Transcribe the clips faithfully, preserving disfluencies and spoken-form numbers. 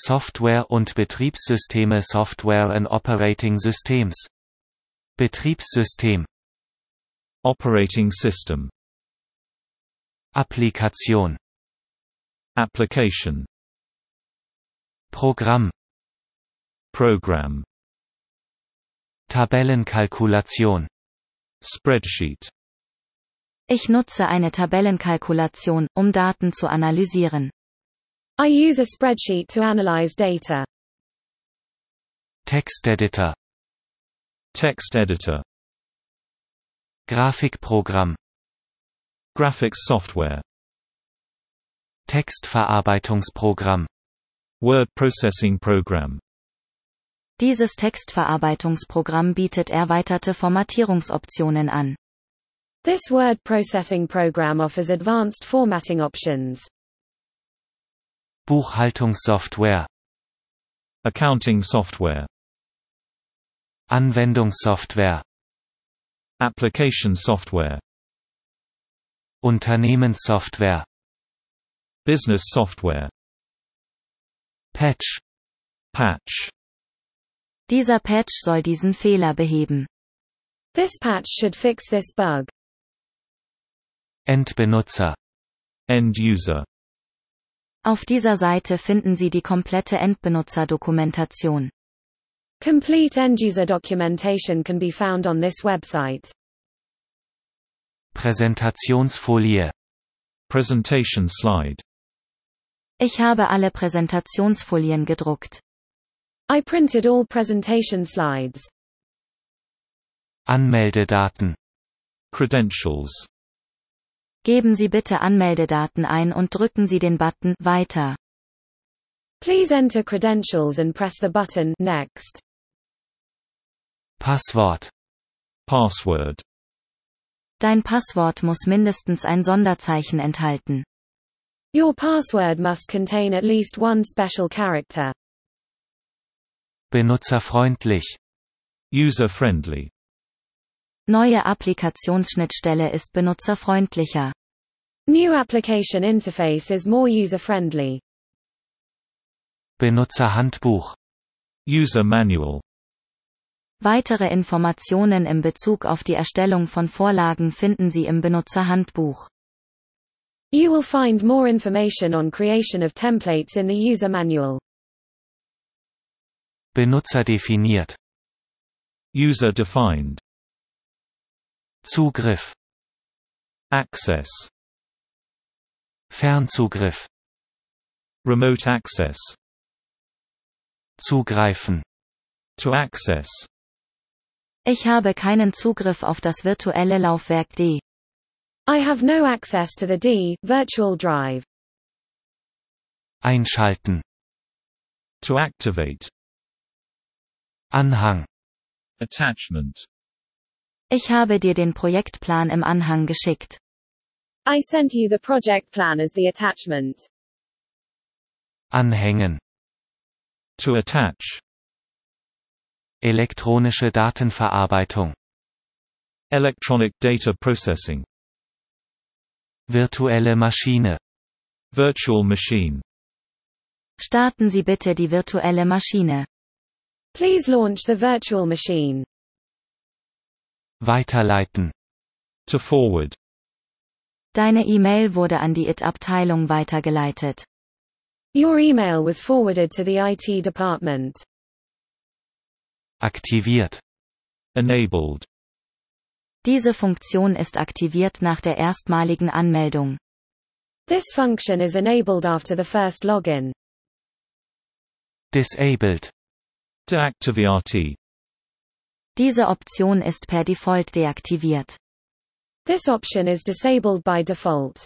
Software und Betriebssysteme Software and Operating Systems. Betriebssystem. Operating system. Applikation. Application. Programm. Program. Tabellenkalkulation. Spreadsheet. Ich nutze eine Tabellenkalkulation, um Daten zu analysieren. I use a spreadsheet to analyze data. Texteditor. Text editor. Grafikprogramm. Graphics software. Textverarbeitungsprogramm. Word processing program. Dieses Textverarbeitungsprogramm bietet erweiterte Formatierungsoptionen an. This word processing program offers advanced formatting options. Buchhaltungssoftware. Accounting software. Anwendungssoftware. Application software. Unternehmenssoftware. Business software. Patch. Patch. Dieser Patch soll diesen Fehler beheben. This patch should fix this bug. Endbenutzer. End user. Auf dieser Seite finden Sie die komplette Endbenutzerdokumentation. Complete end-user documentation can be found on this website. Präsentationsfolie. Presentation slide. Ich habe alle Präsentationsfolien gedruckt. I printed all presentation slides. Anmeldedaten. Credentials. Geben Sie bitte Anmeldedaten ein und drücken Sie den Button Weiter. Please enter credentials and press the button Next. Passwort. Password. Dein Passwort muss mindestens ein Sonderzeichen enthalten. Your password must contain at least one special character. Benutzerfreundlich. User-friendly. Neue Applikationsschnittstelle ist benutzerfreundlicher. New application interface is more user-friendly. Benutzerhandbuch. User manual. Weitere Informationen in Bezug auf die Erstellung von Vorlagen finden Sie im Benutzerhandbuch. You will find more information on creation of templates in the user manual. Benutzerdefiniert. User-defined. Zugriff. Access. Fernzugriff. Remote access. Zugreifen. To access. Ich habe keinen Zugriff auf das virtuelle Laufwerk D. I have no access to the D, virtual drive. Einschalten. To activate. Anhang. Attachment. Ich habe dir den Projektplan im Anhang geschickt. I sent you the project plan as the attachment. Anhängen. To attach. Elektronische Datenverarbeitung. Electronic data processing. Virtuelle Maschine. Virtual machine. Starten Sie bitte die virtuelle Maschine. Please launch the virtual machine. Weiterleiten. To forward. Deine E-Mail wurde an die I T-Abteilung weitergeleitet. Your email was forwarded to the I T department. Aktiviert. Enabled. Diese Funktion ist aktiviert nach der erstmaligen Anmeldung. This function is enabled after the first login. Disabled. Deactivate. Diese Option ist per Default deaktiviert. This option is disabled by default.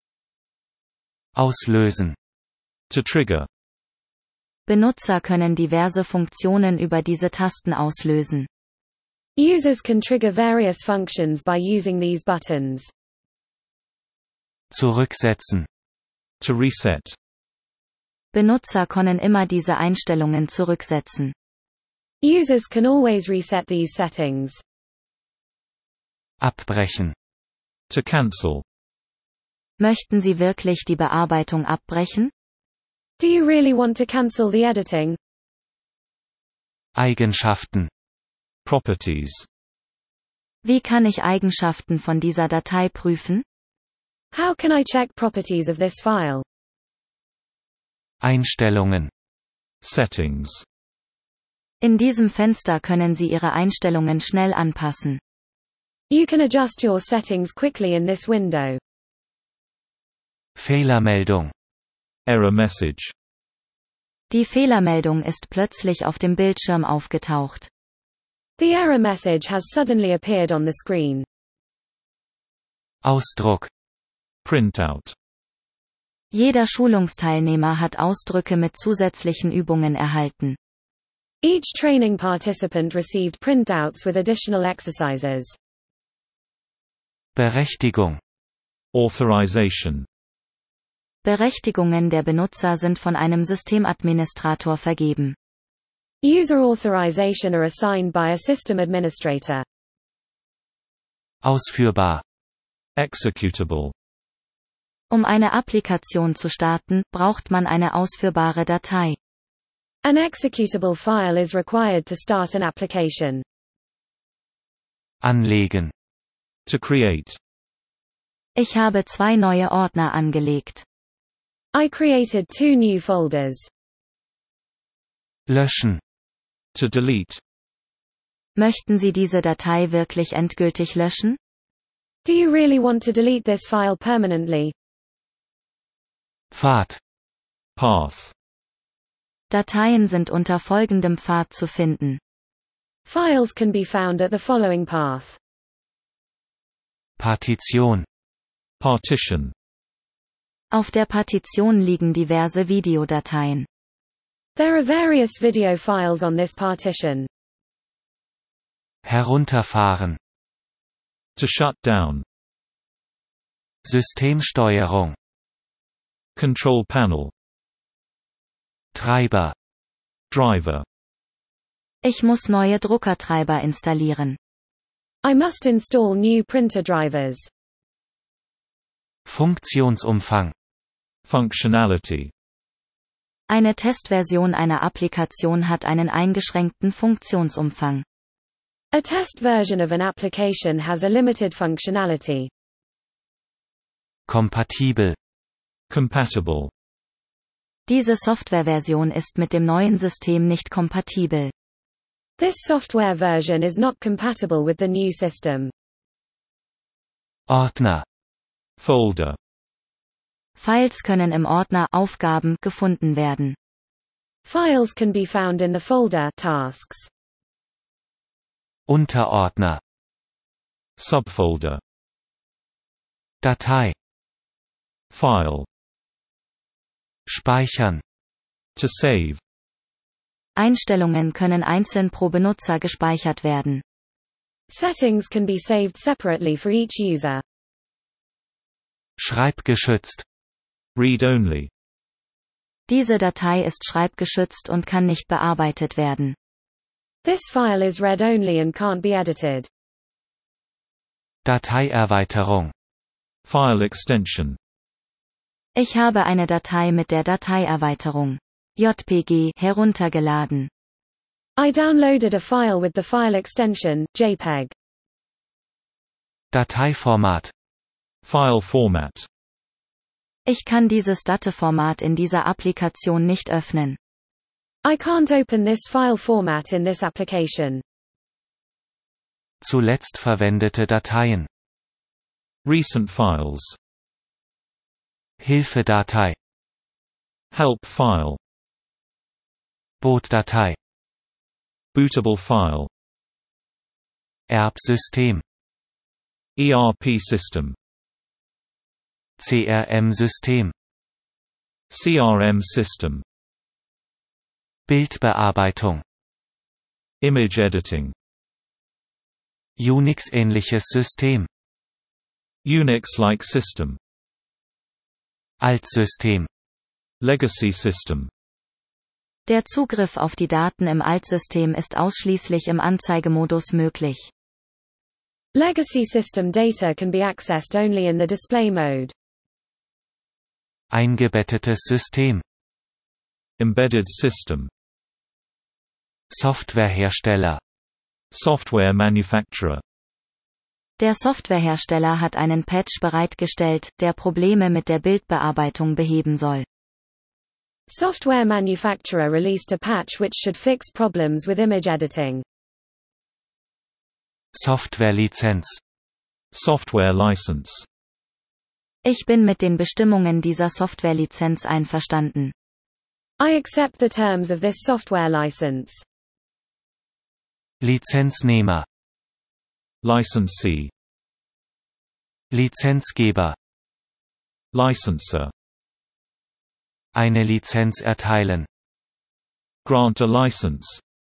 Auslösen. To trigger. Benutzer können diverse Funktionen über diese Tasten auslösen. Users can trigger various functions by using these buttons. Zurücksetzen. To reset. Benutzer können immer diese Einstellungen zurücksetzen. Users can always reset these settings. Abbrechen. To cancel. Möchten Sie wirklich die Bearbeitung abbrechen? Do you really want to cancel the editing? Eigenschaften. Properties. Wie kann ich Eigenschaften von dieser Datei prüfen? How can I check properties of this file? Einstellungen. Settings. In diesem Fenster können Sie Ihre Einstellungen schnell anpassen. You can adjust your settings quickly in this window. Fehlermeldung. Error message. Die Fehlermeldung ist plötzlich auf dem Bildschirm aufgetaucht. The error message has suddenly appeared on the screen. Ausdruck. Printout. Jeder Schulungsteilnehmer hat Ausdrücke mit zusätzlichen Übungen erhalten. Each training participant received printouts with additional exercises. Berechtigung. Authorization. Berechtigungen der Benutzer sind von einem Systemadministrator vergeben. User authorization are assigned by a system administrator. Ausführbar. Executable. Um eine Applikation zu starten, braucht man eine ausführbare Datei. An executable file is required to start an application. Anlegen. To create. Ich habe zwei neue Ordner angelegt. I created two new folders. Löschen. To delete. Möchten Sie diese Datei wirklich endgültig löschen? Do you really want to delete this file permanently? Pfad. Path. Dateien sind unter folgendem Pfad zu finden. Files can be found at the following path. Partition. Partition. Auf der Partition liegen diverse Videodateien. There are various video files on this partition. Herunterfahren. To shut down. Systemsteuerung. Control panel. Treiber. Driver. Ich muss neue Druckertreiber installieren. I must install new printer drivers. Funktionsumfang. Functionality. Eine Testversion einer Applikation hat einen eingeschränkten Funktionsumfang. A test version of an application has a limited functionality. Kompatibel. Compatible. Diese Softwareversion ist mit dem neuen System nicht kompatibel. This software version is not compatible with the new system. Ordner. Folder. Files können im Ordner Aufgaben gefunden werden. Files can be found in the folder Tasks. Unterordner. Subfolder. Datei. File. Speichern. To save. Einstellungen können einzeln pro Benutzer gespeichert werden. Settings can be saved separately for each user. Schreibgeschützt. Read only. Diese Datei ist schreibgeschützt und kann nicht bearbeitet werden. This file is read only and can't be edited. Dateierweiterung. File extension. Ich habe eine Datei mit der Dateierweiterung J P G heruntergeladen. I downloaded a file with the file extension JPEG. Dateiformat. File format. Ich kann dieses Dateformat in dieser Applikation nicht öffnen. I can't open this file format in this application. Zuletzt verwendete Dateien. Recent files. Hilfedatei. Help file. Bootdatei. Bootable file. Erbsystem. E R P system. C R M-System. C R M system. Bildbearbeitung. Image editing. Unix-ähnliches System. Unix-like system. Altsystem. Legacy system. Der Zugriff auf die Daten im Altsystem ist ausschließlich im Anzeigemodus möglich. Legacy system data can be accessed only in the display mode. Eingebettetes System. Embedded System. Softwarehersteller. Software manufacturer. Der Softwarehersteller hat einen Patch bereitgestellt, der Probleme mit der Bildbearbeitung beheben soll. Software manufacturer released a patch which should fix problems with image editing. Softwarelizenz. Software license. Ich bin mit den Bestimmungen dieser Softwarelizenz einverstanden. I accept the terms of this software license. Lizenznehmer. Licensee. Lizenzgeber. Licenser. Eine Lizenz erteilen. Grant a license.